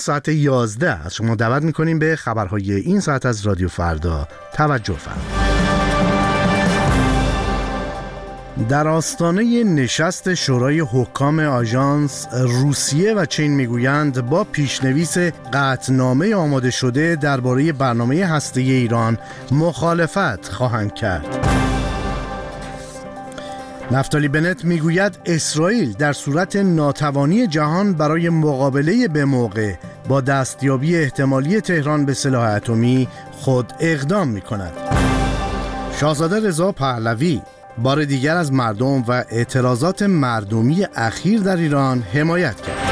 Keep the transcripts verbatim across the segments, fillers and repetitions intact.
ساعت یازده از شما دعوت میکنیم به خبرهای این ساعت از رادیو فردا توجه فرمایید. در آستانه نشست شورای حکام آژانس، روسیه و چین میگویند با پیشنویس قطعنامه آماده شده درباره برنامه هسته‌ای ایران مخالفت خواهند کرد. نفتالی بنت میگوید اسرائیل در صورت ناتوانی جهان برای مقابله به موقع با دستیابی احتمالی تهران به سلاح اتمی خود اقدام میکند. شاهزاده رضا پهلوی بار دیگر از مردم و اعتراضات مردمی اخیر در ایران حمایت کرد.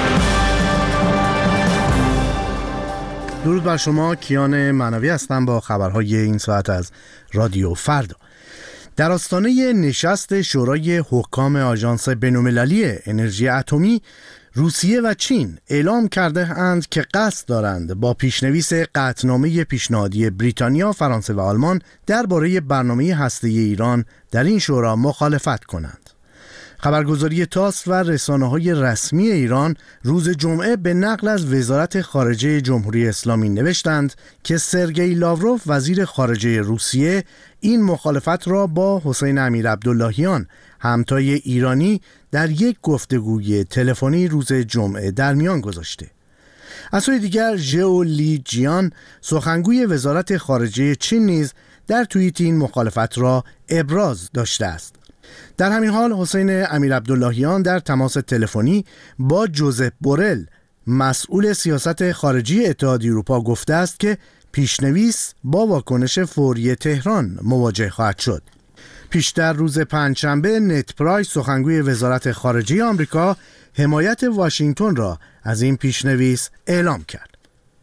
درود بر شما، کیان معنوی هستم با خبرهای این ساعت از رادیو فردا. در آستانه نشست شورای حکام آژانس بین‌المللی انرژی اتمی، روسیه و چین اعلام کرده اند که قصد دارند با پیشنویس قطعنامه پیشنهادی بریتانیا، فرانسه و آلمان درباره برنامه هسته‌ای ایران در این شورا مخالفت کنند. خبرگزاری تاس و رسانه‌های رسمی ایران روز جمعه به نقل از وزارت خارجه جمهوری اسلامی نوشتند که سرگئی لاوروف وزیر خارجه روسیه این مخالفت را با حسین امیرعبداللهیان همتای ایرانی در یک گفتگوی تلفنی روز جمعه در میان گذاشته. از سوی دیگر ژئو لی جیان سخنگوی وزارت خارجه چین نیز در توییت این مخالفت را ابراز داشته است. در همین حال حسین امیرعبداللهیان در تماس تلفنی با جوزپ بورل مسئول سیاست خارجی اتحادیه اروپا گفته است که پیشنویس با واکنش فوری تهران مواجه خواهد شد. پیشتر روز پنجشنبه نت پرایس سخنگوی وزارت خارجه آمریکا حمایت واشنگتن را از این پیشنویس اعلام کرد.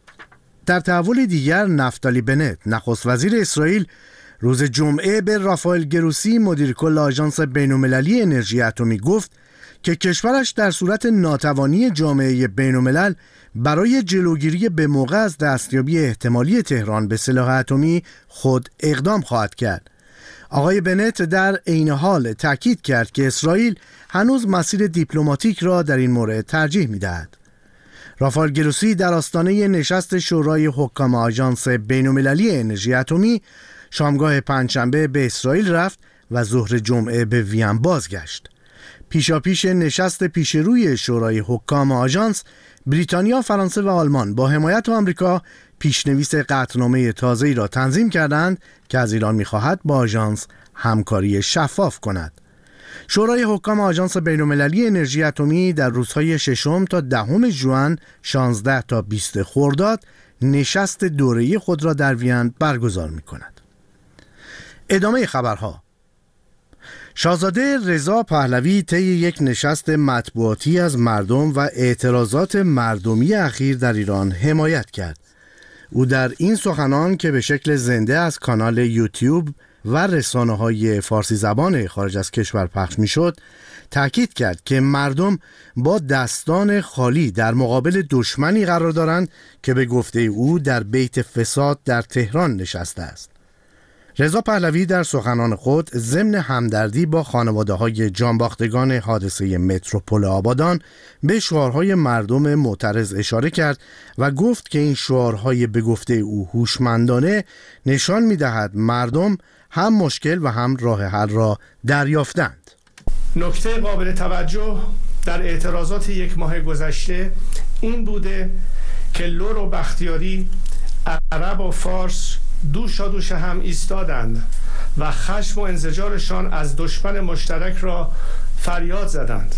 در تحول دیگر نفتالی بنت نخست وزیر اسرائیل روز جمعه به رافائل گروسی مدیر کل آژانس بین‌المللی انرژی اتمی گفت که کشورش در صورت ناتوانی جامعه بین‌الملل برای جلوگیری به موقع از دستیابی احتمالی تهران به سلاح اتمی خود اقدام خواهد کرد. آقای بنت در عین حال تاکید کرد که اسرائیل هنوز مسیر دیپلماتیک را در این مورد ترجیح می‌دهد. رافائل گروسی در آستانه نشست شورای حکام آژانس بین‌المللی انرژی اتمی شامگاه پنجشنبه به اسرائیل رفت و ظهر جمعه به وین بازگشت. پیشاپیش نشست پیشروی شورای حکام آژانس، بریتانیا، فرانسه و آلمان با حمایت آمریکا پیشنویس قطعنامه تازه‌ای را تنظیم کردند که از ایران می‌خواهد با آژانس همکاری شفاف کند. شورای حکام آژانس بین‌المللی انرژی اتمی در روزهای ششم تا دهم ژوئن، شانزده تا بیست خرداد نشست دوره‌ای خود را در وین برگزار می‌کند. ادامه خبرها. شاهزاده رضا پهلوی طی یک نشست مطبوعاتی از مردم و اعتراضات مردمی اخیر در ایران حمایت کرد. او در این سخنان که به شکل زنده از کانال یوتیوب و رسانه‌های فارسی زبان خارج از کشور پخش می‌شد، تأکید کرد که مردم با دستان خالی در مقابل دشمنی قرار دارند که به گفته او در بیت فساد در تهران نشسته است. رضا پهلوی در سخنان خود ضمن همدردی با خانواده‌های جانباختگان حادثه متروپول آبادان به شعارهای مردم معترض اشاره کرد و گفت که این شعارهای به گفته او هوشمندانه نشان می‌دهد مردم هم مشکل و هم راه حل را دریافتند. نکته قابل توجه در اعتراضات یک ماه گذشته این بوده که لور و بختیاری، عرب و فارس دوشا دوش هم ایستادند و خشم و انزجارشان از دشمن مشترک را فریاد زدند.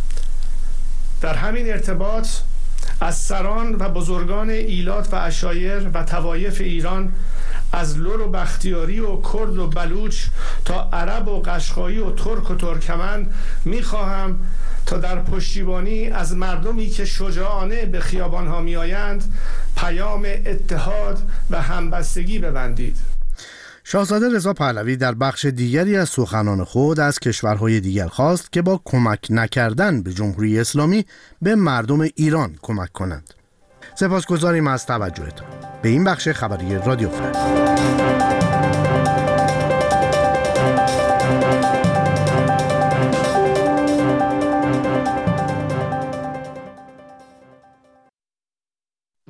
در همین ارتباط از سران و بزرگان ایلات و عشایر و طوایف ایران، از لور و بختیاری و کرد و بلوچ تا عرب و قشقایی و ترک و ترکمن می‌خواهم تا در پشتیبانی از مردمی که شجاعانه به خیابان‌ها می‌آیند پیام اتحاد و همبستگی ببندید. شاهزاده رضا پهلوی در بخش دیگری از سخنان خود از کشورهای دیگر خواست که با کمک نکردن به جمهوری اسلامی به مردم ایران کمک کنند. سپاسگزاریم از توجهتان به این بخش خبری رادیو فردا.